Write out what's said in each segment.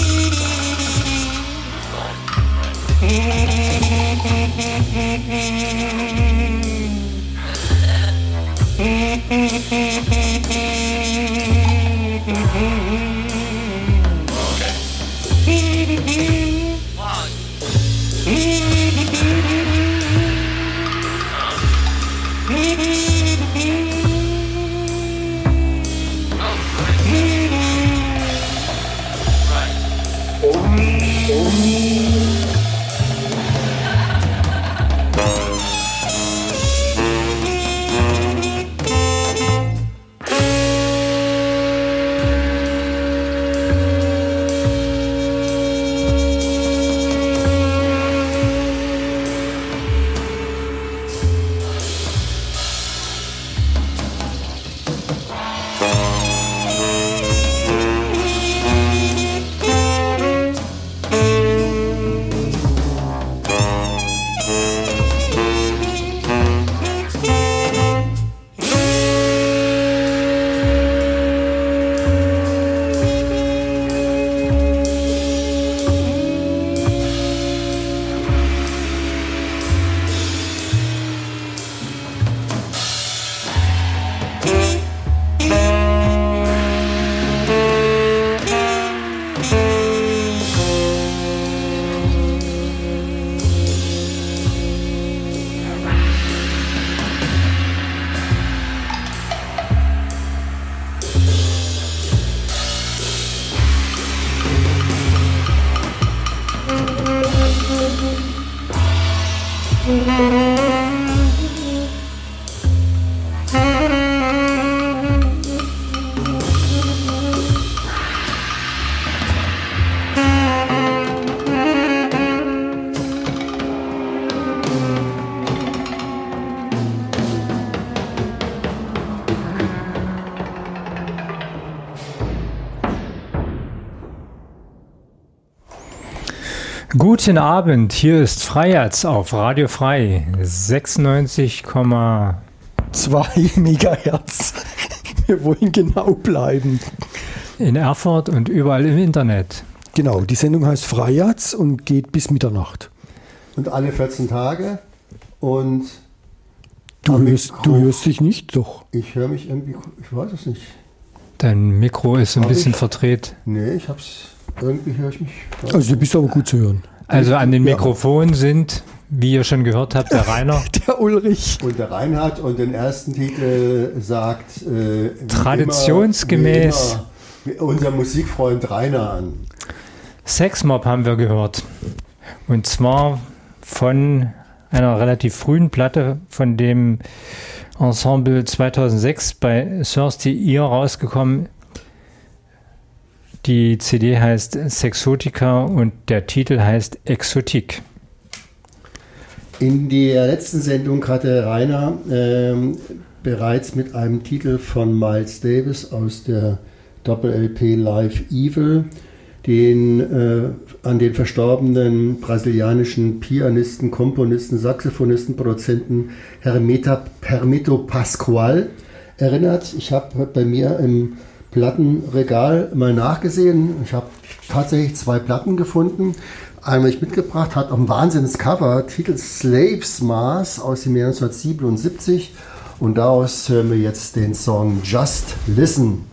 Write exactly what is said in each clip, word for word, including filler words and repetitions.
Guten Abend, hier ist Freiherz auf Radio Frei, sechsundneunzig Komma zwei Megahertz. Wir wollen genau bleiben. In Erfurt und überall im Internet. Genau, die Sendung heißt Freiherz und geht bis Mitternacht. Und alle vierzehn Tage und... Du hörst, du hörst dich nicht, doch. Ich höre mich irgendwie, ich weiß es nicht. Dein Mikro ist ein Hab bisschen ich? verdreht. Nee, ich hab's, irgendwie höre ich mich. Also du bist aber gut zu hören. Also an den Ja. Mikrofonen sind, wie ihr schon gehört habt, der Rainer. Der Ulrich. Und der Reinhard und den ersten Titel sagt äh, wie Traditionsgemäß immer, wie immer, unser Musikfreund Rainer an. Sexmob haben wir gehört. Und zwar von einer relativ frühen Platte von dem Ensemble zweitausendsechs bei Thirsty Ear rausgekommen. Die C D heißt Sexotica und der Titel heißt Exotik. In der letzten Sendung hatte Rainer ähm, bereits mit einem Titel von Miles Davis aus der Doppel-L P Live Evil den äh, an den verstorbenen brasilianischen Pianisten, Komponisten, Saxophonisten, Produzenten Hermeta, Hermeto Pascoal erinnert. Ich habe bei mir im Plattenregal mal nachgesehen. Ich habe tatsächlich zwei Platten gefunden. Einmal ich mitgebracht, hat auch ein Wahnsinns-Cover, Titel Slaves Mars aus dem Jahr neunzehnhundertsiebenundsiebzig. Und daraus hören wir jetzt den Song Just Listen.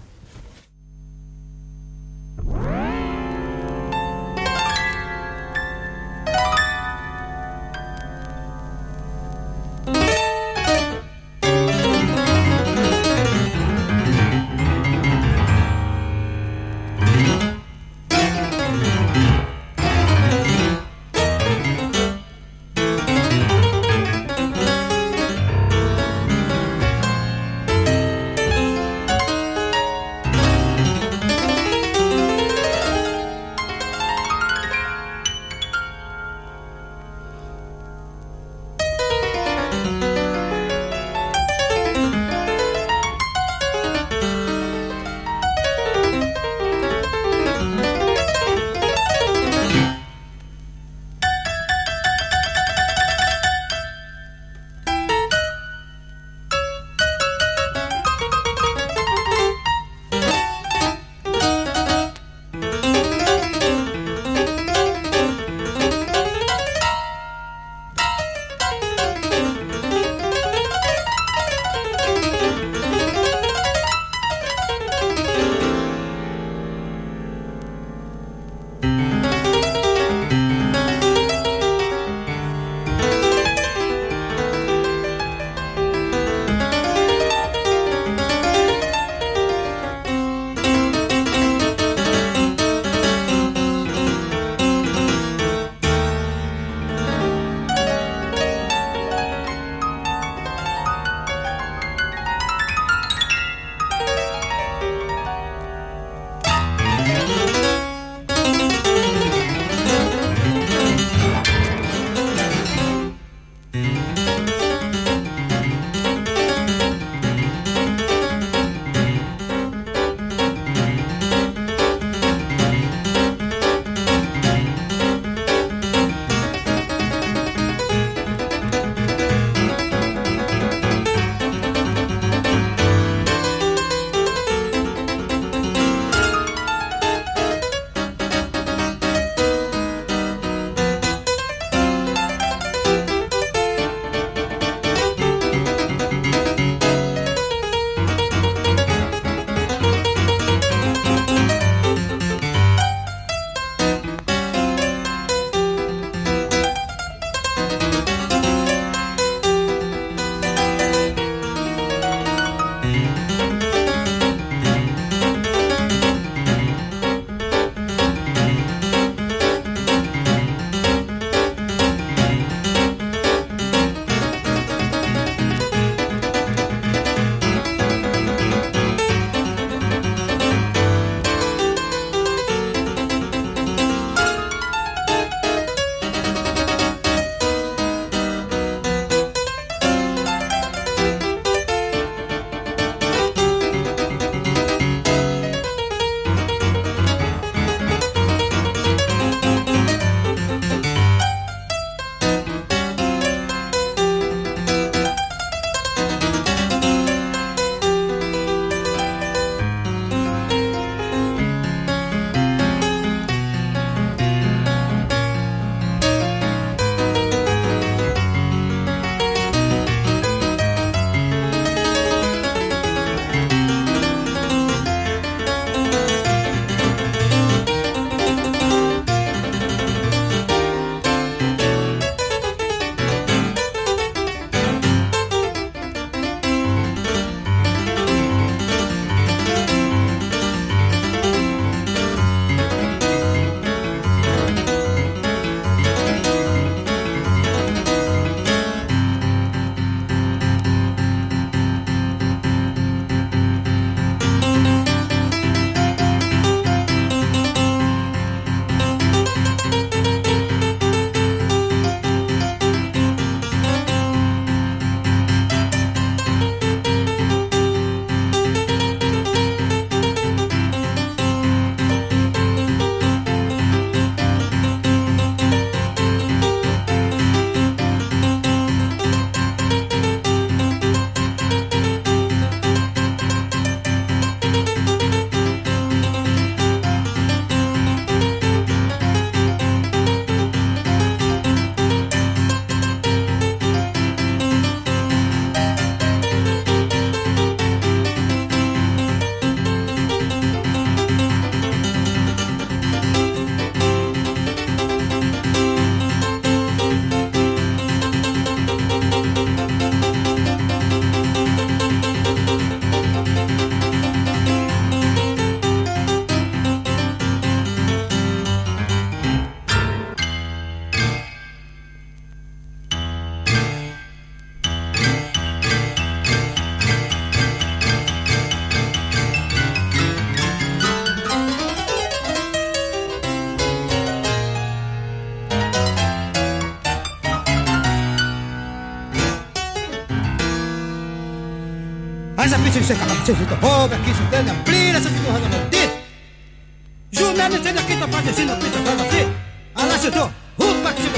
Asa pisin se kapa se to hoga kisu tena plira se to hoga ti. Juna ne tena kita pate sino pita hoga fi. Ala se to hupa kisu.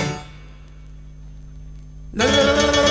La la la la.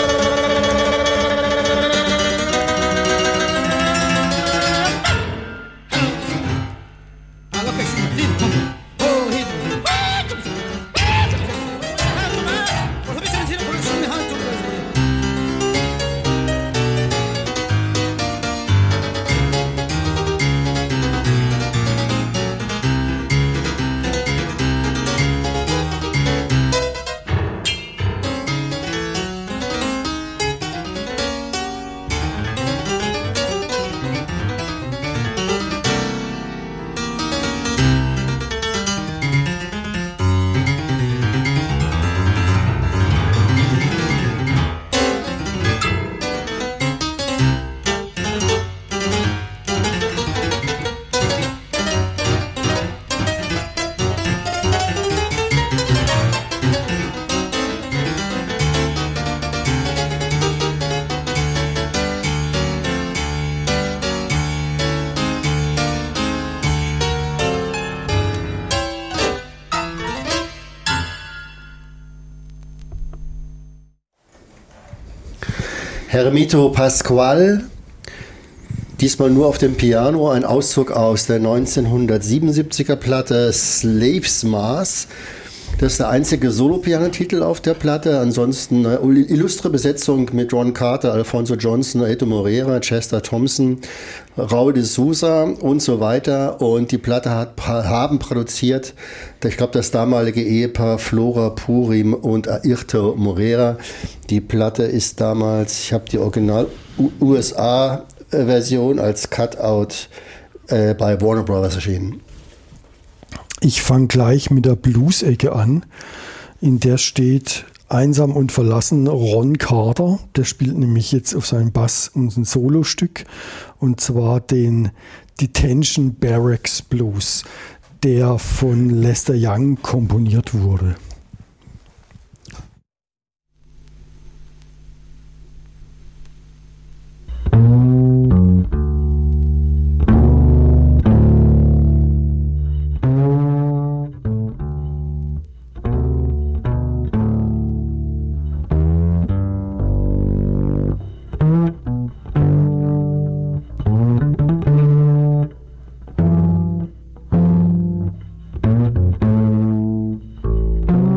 Hermito Pascual, diesmal nur auf dem Piano, ein Auszug aus der neunzehnhundertsiebenundsiebziger Platte Slaves Mass. Das ist der einzige Solo-Piano-Titel auf der Platte. Ansonsten eine illustre Besetzung mit Ron Carter, Alfonso Johnson, Eto Moreira, Chester Thompson, Raul de Souza und so weiter. Und die Platte hat, haben produziert, ich glaube, das damalige Ehepaar Flora Purim und Airto Moreira. Die Platte ist damals, ich habe die Original-U S A-Version als Cutout äh, bei Warner Brothers erschienen. Ich fange gleich mit der Blues-Ecke an. In der steht einsam und verlassen Ron Carter. Der spielt nämlich jetzt auf seinem Bass ein Solostück. Und zwar den Detention Barracks Blues, der von Lester Young komponiert wurde. Thank you.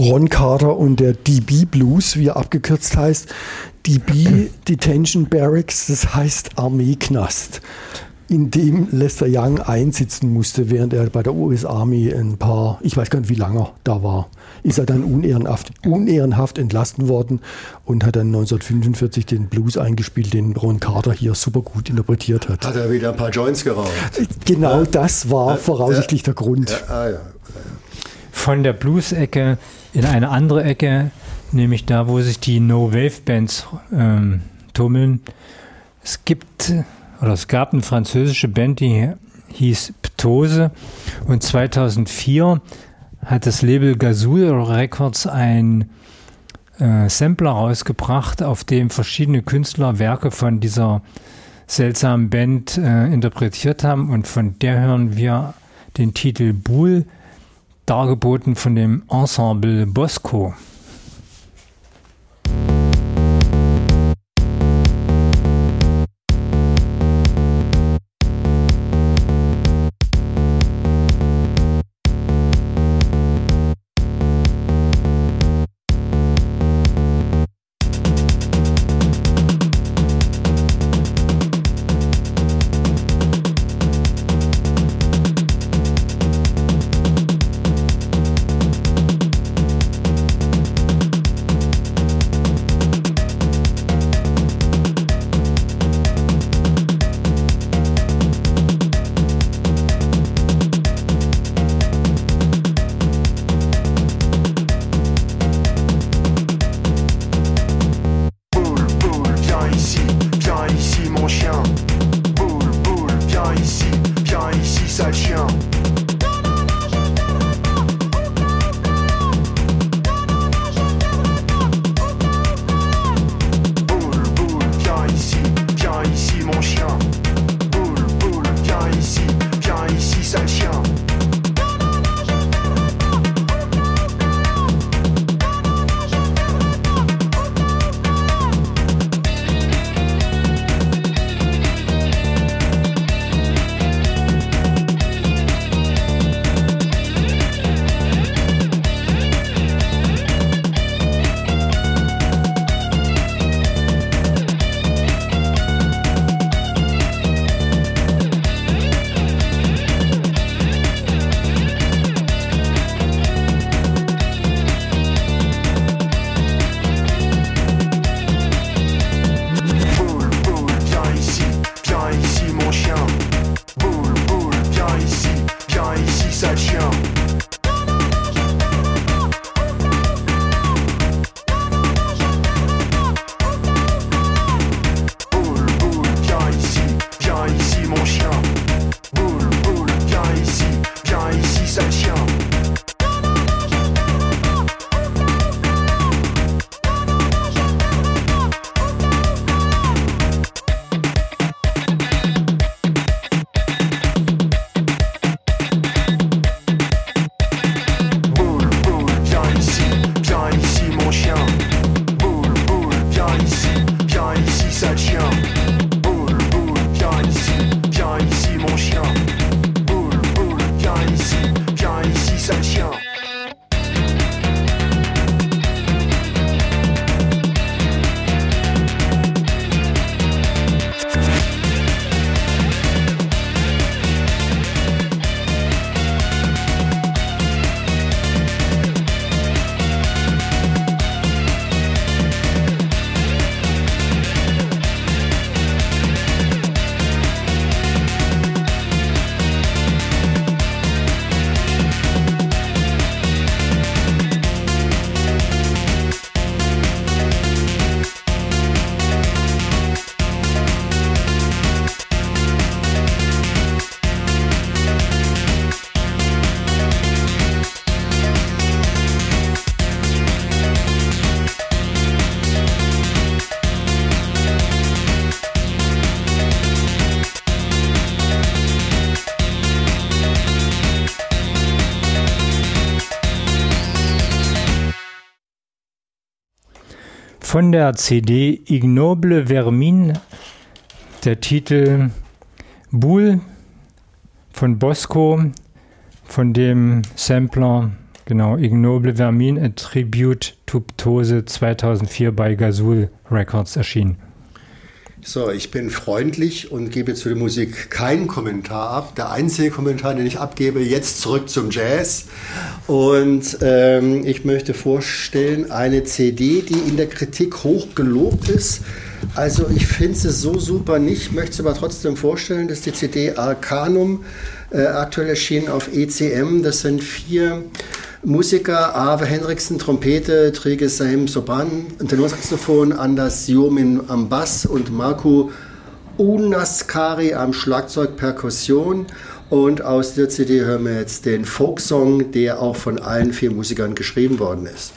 Ron Carter und der D B Blues, wie er abgekürzt heißt. D B, Detention Barracks, das heißt Armeeknast, in dem Lester Young einsitzen musste, während er bei der U S Army ein paar, ich weiß gar nicht, wie lange er da war, ist er dann unehrenhaft, unehrenhaft entlassen worden und hat dann neunzehnhundertfünfundvierzig den Blues eingespielt, den Ron Carter hier super gut interpretiert hat. Hat er wieder ein paar Joints geraucht? Genau, ja. das war ja. voraussichtlich der Grund. Ja. Ah, ja. Von der Blues-Ecke in eine andere Ecke, nämlich da, wo sich die No-Wave-Bands ähm, tummeln. Es gibt, oder es gab eine französische Band, die hieß Ptose, und zweitausendvier hat das Label Gazoo Records ein äh, Sampler rausgebracht, auf dem verschiedene Künstler Werke von dieser seltsamen Band äh, interpretiert haben, und von der hören wir den Titel Boule, dargeboten von dem Ensemble Bosco. Von der C D Ignoble Vermin der Titel Boule von Bosco, von dem Sampler Genau, Ignoble Vermin, A Tribute to Ptose, zweitausendvier bei Gazul Records erschienen. So, ich bin freundlich und gebe zu der Musik keinen Kommentar ab. Der einzige Kommentar, den ich abgebe, jetzt zurück zum Jazz. Und ähm, ich möchte vorstellen, eine C D, die in der Kritik hoch gelobt ist. Also ich finde sie so super nicht, möchte sie aber trotzdem vorstellen. Das ist die C D Arcanum, äh, aktuell erschienen auf E C M. Das sind vier Musiker: Ave Henriksen, Trompete, Trige Saim Sopran, Tenorsaxophon, Anders Siomin am Bass und Marco Unaskari am Schlagzeug, Perkussion. Und aus der C D hören wir jetzt den Folksong, der auch von allen vier Musikern geschrieben worden ist.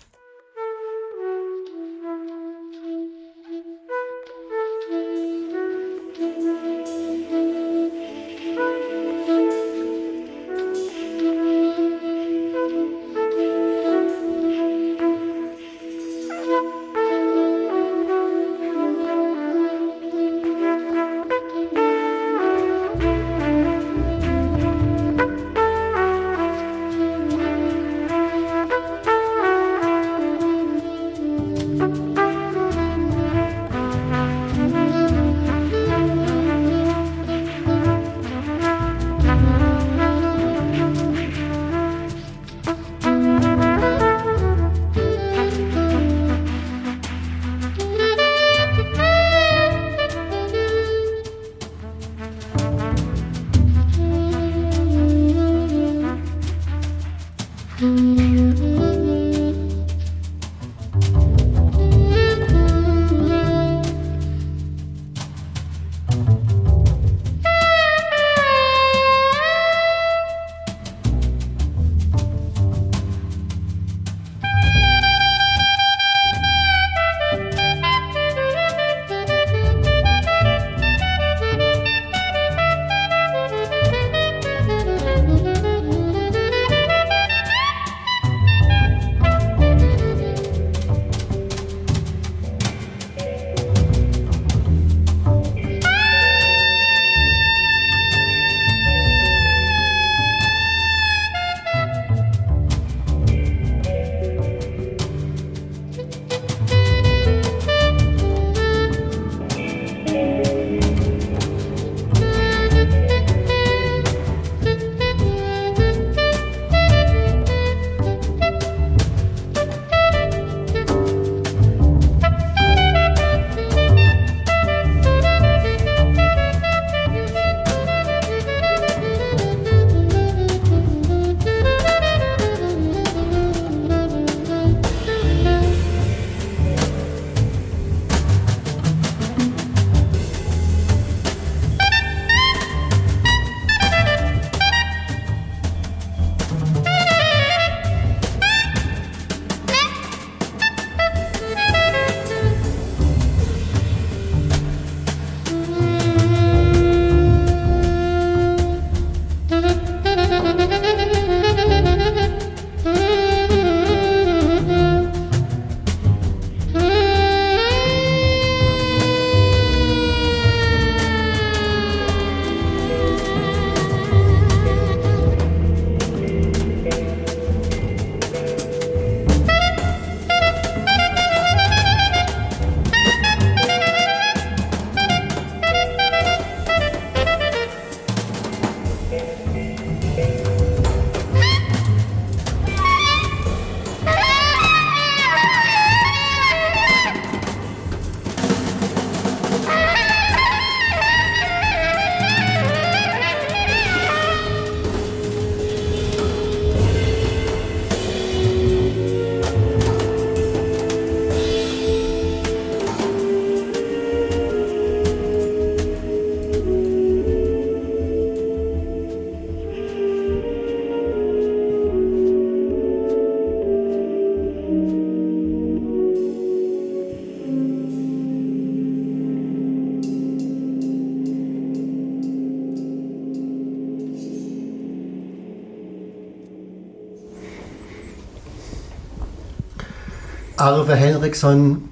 Arve Henriksson,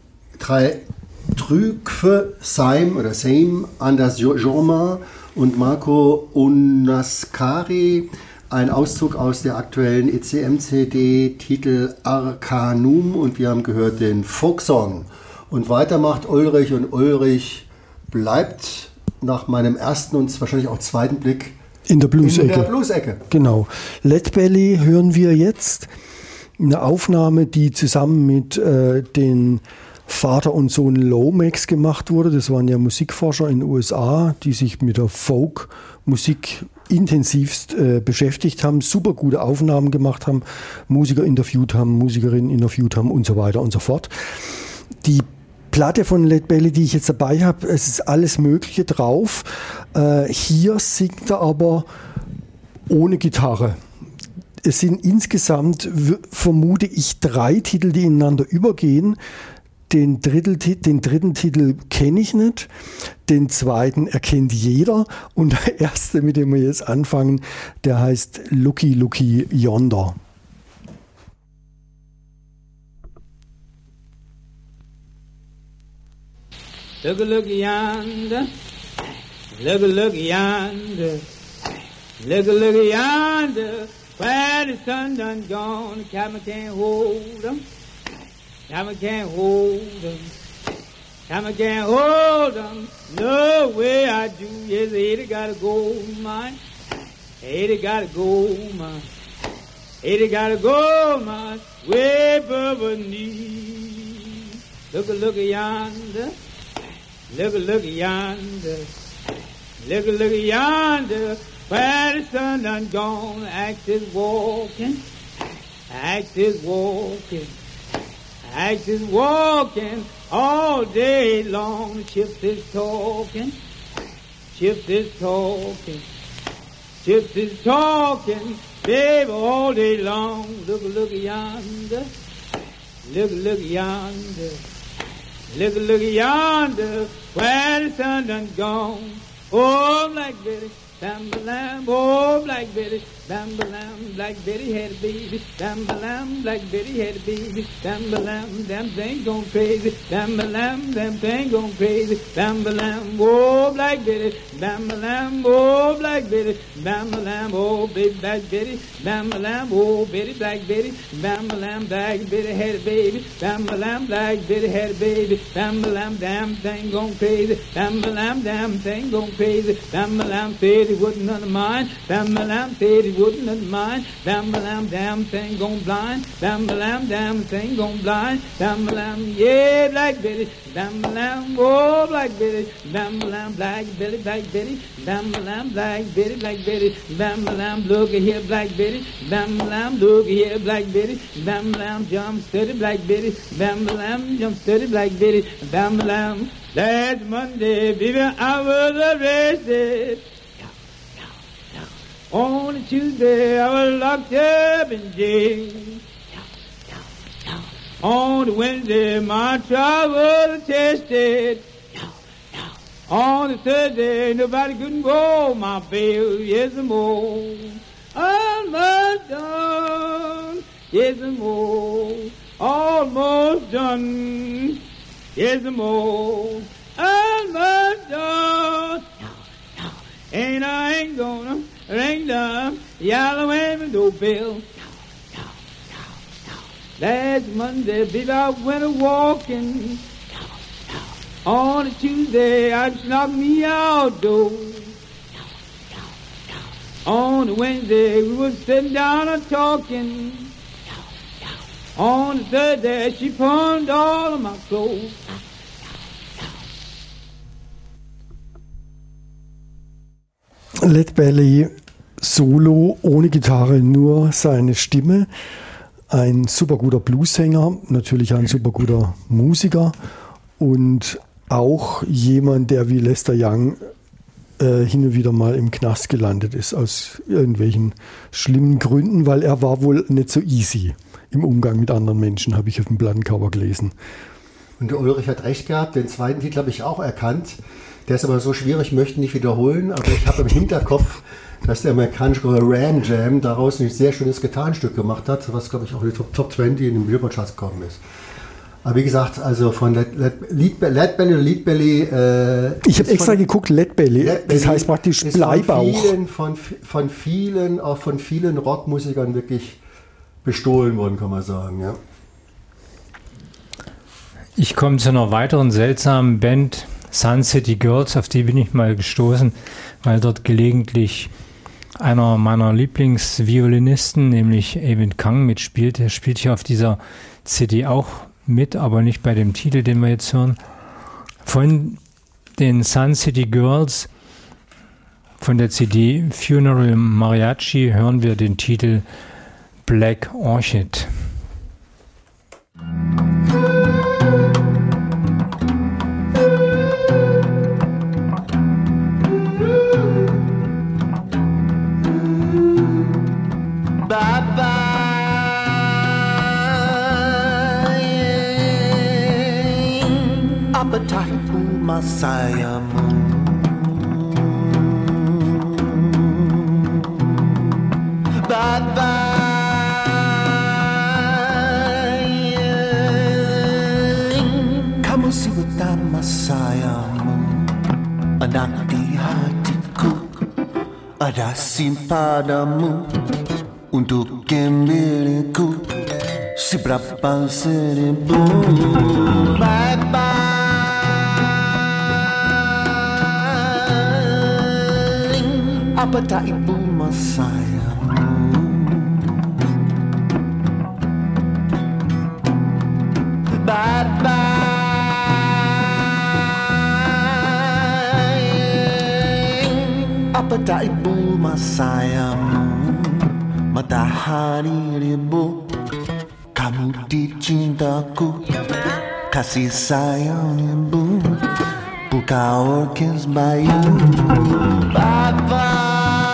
Trygve Saim oder Saim, Anders Jorma und Marco Unaskari ein Auszug aus der aktuellen E C M-C D, Titel Arcanum, und wir haben gehört den Folksong. Und weiter macht Ulrich, und Ulrich bleibt nach meinem ersten und wahrscheinlich auch zweiten Blick in der Blues-Ecke. In der Blues-Ecke. Genau. Lead Belly hören wir jetzt. Eine Aufnahme, die zusammen mit äh, den Vater und Sohn Lomax gemacht wurde. Das waren ja Musikforscher in den U S A, die sich mit der Folk-Musik intensivst äh, beschäftigt haben, super gute Aufnahmen gemacht haben, Musiker interviewt haben, Musikerinnen interviewt haben und so weiter und so fort. Die Platte von Lead Belly, die ich jetzt dabei habe, es ist alles Mögliche drauf. Äh, hier singt er aber ohne Gitarre. Es sind insgesamt, w- vermute ich, drei Titel, die ineinander übergehen. Den, Drittel, den dritten Titel kenne ich nicht, den zweiten erkennt jeder, und der erste, mit dem wir jetzt anfangen, der heißt Looky Looky Yonder. Look a look yonder, look a look yonder, look a look yonder, where the sun done gone, the cabin can't hold 'em. Time I can't hold 'em. Time I can't hold 'em. No way I do. Yes, eighty gotta go mine. eighty gotta go mine. eighty gotta go mine. Way above her knee. Look a look a yonder. Look a look a yonder. Look a look a yonder. Where the sun done gone. Axe is walking. Axe is walking. Axe is walking all day long. Chips is talking. Chips is talking. Chips is talking, baby, all day long. Look, look yonder. Look, look yonder. Look, look yonder. Where the sun done gone. Oh, Black Betty, bam-ba-lam. Oh, Black Betty, bam-ba-lam. Black Betty had a baby. Bam-ba-lam. Black Betty had a baby. Bam-ba-lam. Damn thing gone crazy. Bam-ba-lam. Damn thing gone crazy. Bam-ba-lam. Oh, Black Betty. Bam-ba-lam. Oh, Black Betty. Bam-ba-lam. Oh, baby, Black Betty. Bam-ba-lam. Oh, Betty, Black Betty. Bam-ba-lam. Black Betty had a baby. Bam-ba-lam. Black Betty had a baby. Bam-ba-lam. Damn thing gone crazy. Bam-ba-lam. Damn thing gone crazy. Bam-ba-lam said he wasn't none of mine. Bam-ba-lam said he wasn't none of mine. Bam-ba-lam, damn thing gone blind. Bam-ba-lam, damn thing gone blind. Bam-ba-lam, yeah, Black Betty. Bam-ba-lam, oh, Black Betty. Bam-ba-lam, Black Betty, Black Betty. Bam-ba-lam, Black Betty, Black Betty. Bam-ba-lam, look at here, Black Betty. Bam-ba-lam, look at here, Black Betty. Bam-ba-lam, jump steady, Black Betty. Bam-ba-lam, jump steady, Black Betty. Bam-ba-lam, last Monday, baby, I was arrested. On a Tuesday, I was locked up in jail. On a Wednesday, my trial was attested. On a Thursday, nobody couldn't go my bail. Yes, and more. Almost done. Yes, and more. Almost done. Yes, and more. Almost done. And I ain't gonna ring the yellow window bell. Last Monday, baby, I went a walking. On a Tuesday, I just knocked me outdoors. On a Wednesday, we was sitting down and talking. On a Thursday, she pawned all of my clothes. Lead Belly Solo ohne Gitarre, nur seine Stimme. Ein super guter Bluesänger, natürlich ein super guter Musiker und auch jemand, der wie Lester Young äh, hin und wieder mal im Knast gelandet ist, aus irgendwelchen schlimmen Gründen, weil er war wohl nicht so easy im Umgang mit anderen Menschen, habe ich auf dem Plattencover gelesen. Und der Ulrich hat recht gehabt, den zweiten Titel habe ich auch erkannt. Der ist aber so schwierig, ich möchte ihn nicht wiederholen, aber ich habe im Hinterkopf, dass der amerikanische Ram Jam daraus ein sehr schönes Gitarrenstück gemacht hat, was, glaube ich, auch in die Top, Top zwanzig in den Billboard-Charts gekommen ist. Aber wie gesagt, also von Lead, Lead, Leadbelly oder Leadbelly. Äh, ich habe extra von, geguckt, Leadbelly. Leadbelly. Das heißt praktisch Bleibauch. Von vielen, von, von vielen, auch von vielen Rockmusikern wirklich bestohlen worden, kann man sagen. Ja. Ich komme zu einer weiteren seltsamen Band, Sun City Girls, auf die bin ich mal gestoßen, weil dort gelegentlich einer meiner Lieblingsviolinisten, nämlich Evan Kang, mitspielt. Der spielt hier auf dieser C D auch mit, aber nicht bei dem Titel, den wir jetzt hören. Von den Sun City Girls, von der C D Funeral Mariachi, hören wir den Titel Black Orchid. Messiah bye bye kamu si wata Messiah anak di hatiku ada simpadamu untuk kembaliku seberapa seribu bye bye apa tak ibu Messiah bye bye apa tak ibu Messiah matahari ribu kamu dicintaku kasih sayang ibu buka orkes bayu bye bye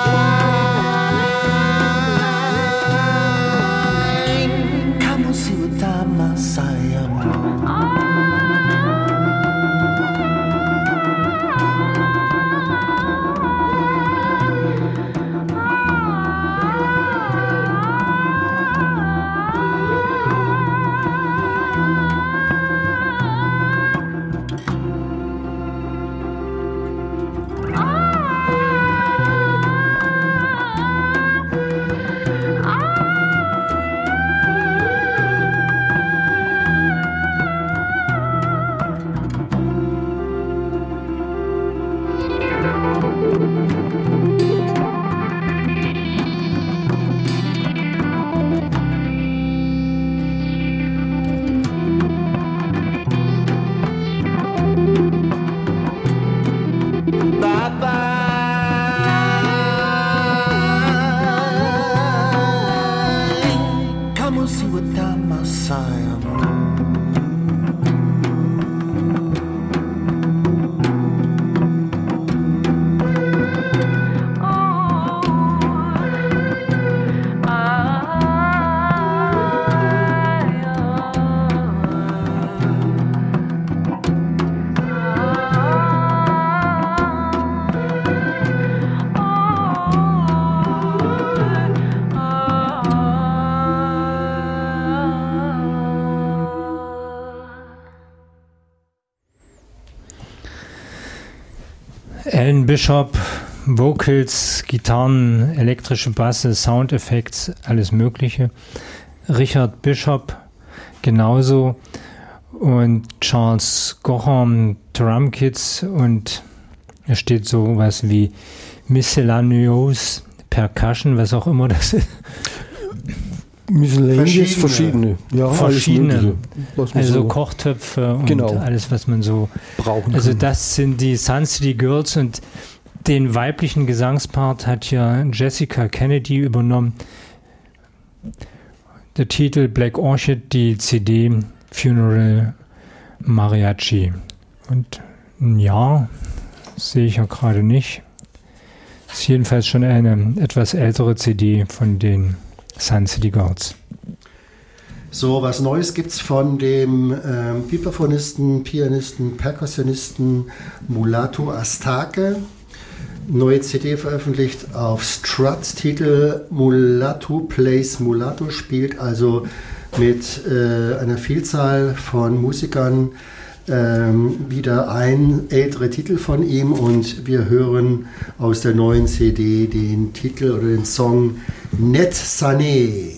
Alan Bishop, Vocals, Gitarren, elektrische Basse, Soundeffekte, alles Mögliche. Richard Bishop genauso und Charles Gocham, Drumkits, und es steht so was wie Miscellaneous Percussion, was auch immer das ist. Miscellaneous, verschiedene. Ja, verschiedene. Alles also so Kochtöpfe und genau. alles, was man so brauchen Also kann. das sind die Sun City Girls, und den weiblichen Gesangspart hat ja Jessica Kennedy übernommen. Der Titel Black Orchid, die C D Funeral Mariachi. Und ein Jahr sehe ich ja gerade nicht. Ist jedenfalls schon eine etwas ältere C D von den Sun City Girls. So, was Neues gibt es von dem ähm, Vibraphonisten, Pianisten, Perkussionisten Mulatu Astake. Neue C D veröffentlicht auf Struts, Titel Mulatu Plays Mulatu, spielt also mit äh, einer Vielzahl von Musikern, ähm, wieder ein ältere Titel von ihm, und wir hören aus der neuen C D den Titel oder den Song Net Sané.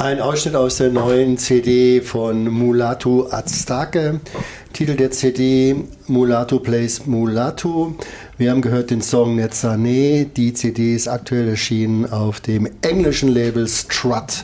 Ein Ausschnitt aus der neuen C D von Mulatu Aztake. Titel der C D Mulatu Plays Mulatu. Wir haben gehört den Song Netzane. Die C D ist aktuell erschienen auf dem englischen Label Strut.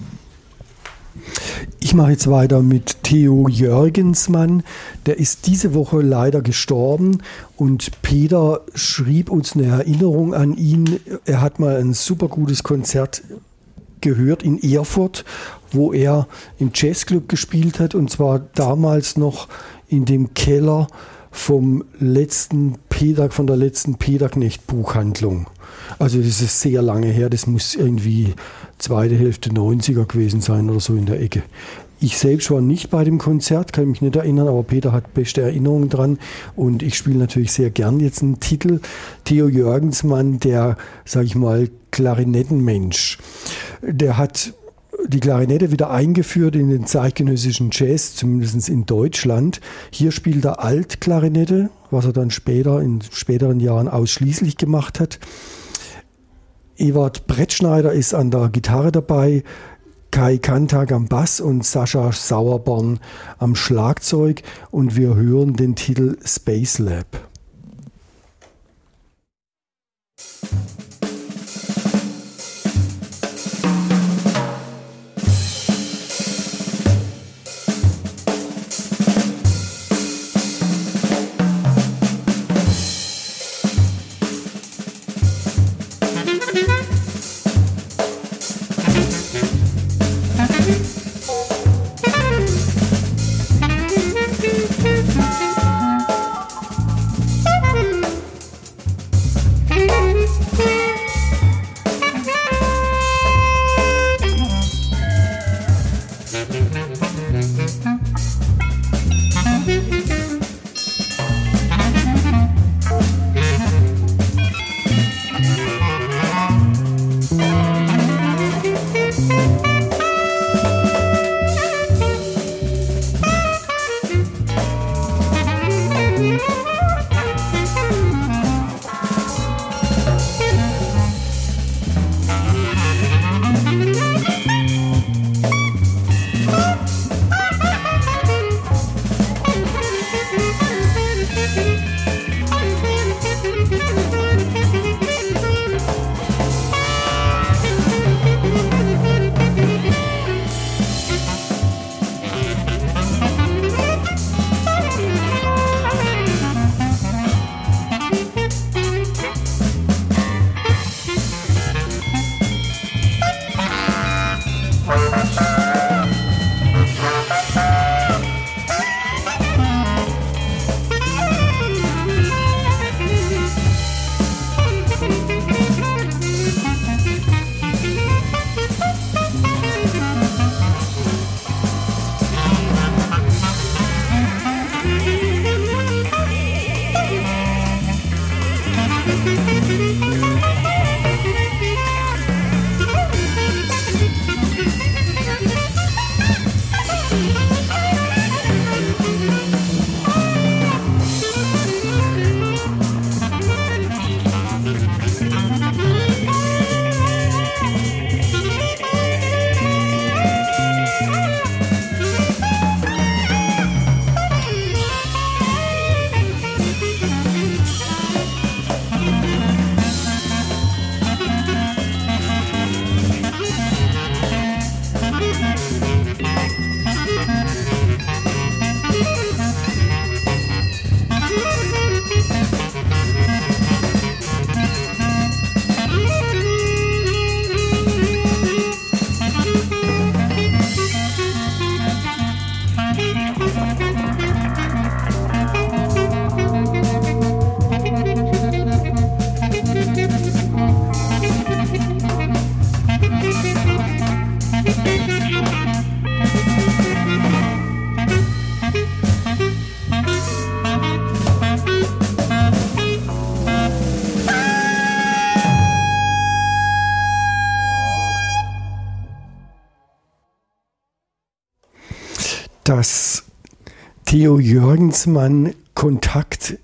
Ich mache jetzt weiter mit Theo Jörgensmann. Der ist diese Woche leider gestorben und Peter schrieb uns eine Erinnerung an ihn. Er hat mal ein super gutes Konzert gehört in Erfurt, wo er im Jazzclub gespielt hat, und zwar damals noch in dem Keller vom letzten Peter, von der letzten Peterknecht-Buchhandlung. Also das ist sehr lange her, das muss irgendwie zweite Hälfte neunziger gewesen sein oder so in der Ecke. Ich selbst war nicht bei dem Konzert, kann mich nicht erinnern, aber Peter hat beste Erinnerungen dran und ich spiele natürlich sehr gern jetzt einen Titel. Theo Jörgensmann, der, sag ich mal, Klarinettenmensch, der hat die Klarinette wieder eingeführt in den zeitgenössischen Jazz, zumindest in Deutschland. Hier spielt er Altklarinette, was er dann später, in späteren Jahren ausschließlich gemacht hat. Ewart Brettschneider ist an der Gitarre dabei, Kai Kantag am Bass und Sascha Sauerborn am Schlagzeug, und wir hören den Titel Space Lab. Das Theo Jörgensmann Kontakt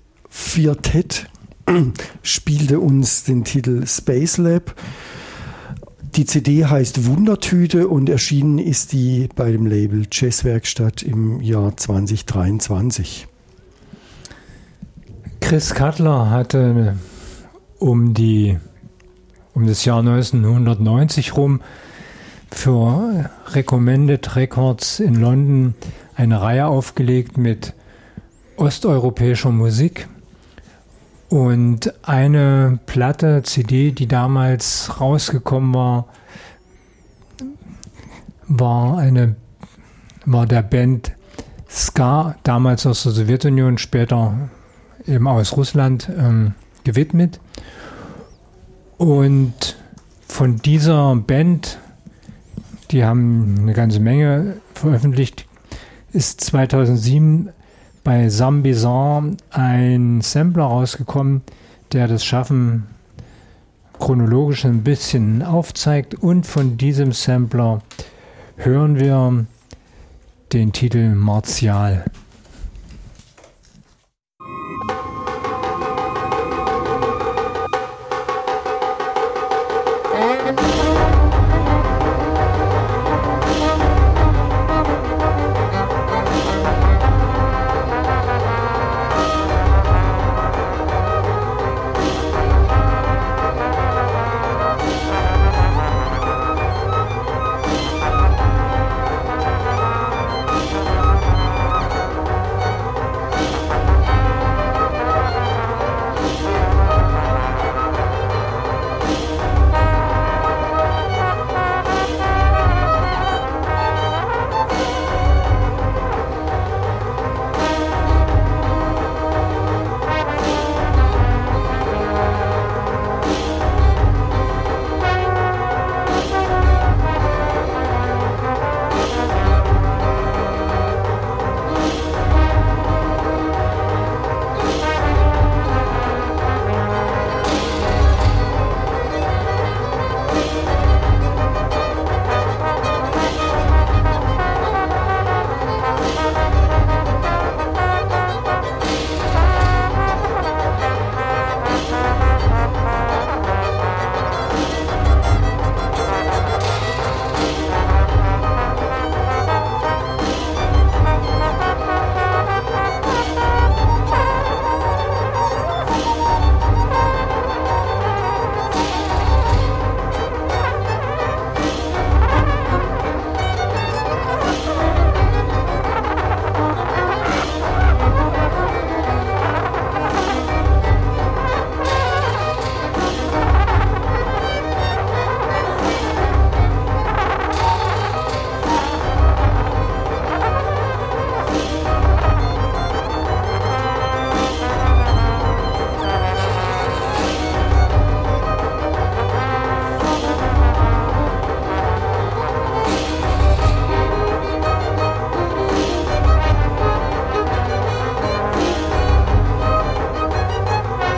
Viertett spielte uns den Titel Space Lab. Die C D heißt Wundertüte und erschienen ist die bei dem Label Jazzwerkstatt im Jahr zwanzig dreiundzwanzig. Chris Cutler hatte um, die, um das Jahr neunzehnhundertneunzig rum für Recommended Records in London eine Reihe aufgelegt mit osteuropäischer Musik. Und eine Platte, C D, die damals rausgekommen war, war, eine, war der Band Ska, damals aus der Sowjetunion, später eben aus Russland, ähm, gewidmet. Und von dieser Band, die haben eine ganze Menge veröffentlicht, ist zweitausendsieben bei Sambizan ein Sampler rausgekommen, der das Schaffen chronologisch ein bisschen aufzeigt. Und von diesem Sampler hören wir den Titel Martial.